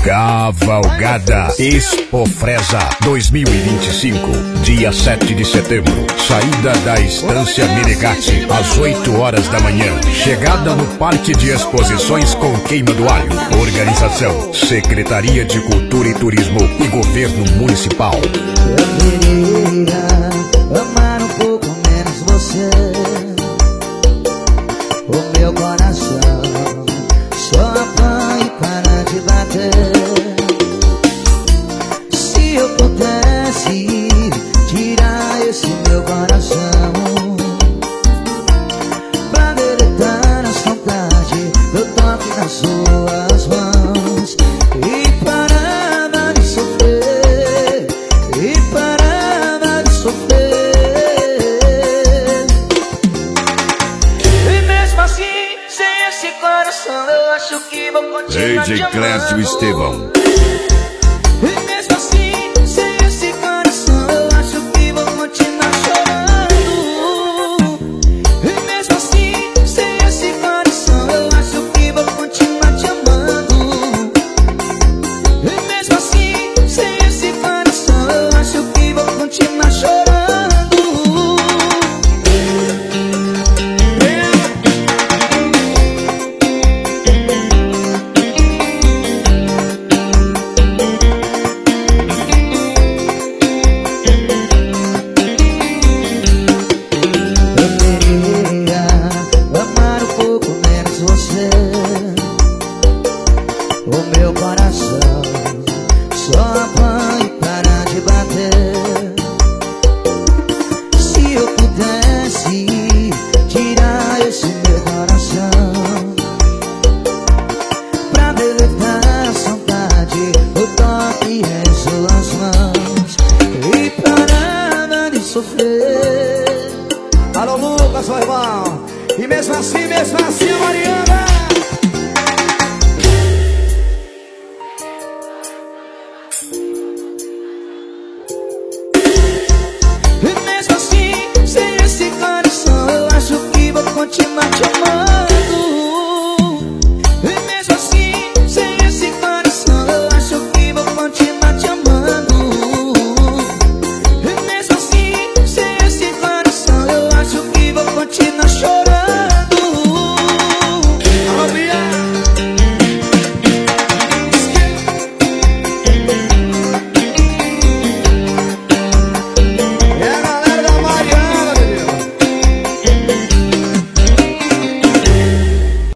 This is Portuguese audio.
Cavalgada Expofresa 2025, dia 7 de setembro. Saída da Estância Menegatti, às 8 horas da manhã. Chegada no Parque de Exposições com Queima do Alho. Organização: Secretaria de Cultura e Turismo e Governo Municipal. Eu queria amar um pouco menos você. O meu coração só apanha e para de bater. Se eu pudesse tirar esse meu coração pra deletar a saudade do toque nas suas mãos e parava de sofrer, e parava de sofrer. E mesmo assim, sem esse coração, eu acho que vou continuar te DJ amando. Clécio Estevão. E mesmo assim, sem esse coração, eu acho que vou continuar chorando. E mesmo assim, sem esse coração, eu acho que vou continuar te amando. E mesmo assim, sem esse coração, eu acho que vou continuar chorando. O meu coração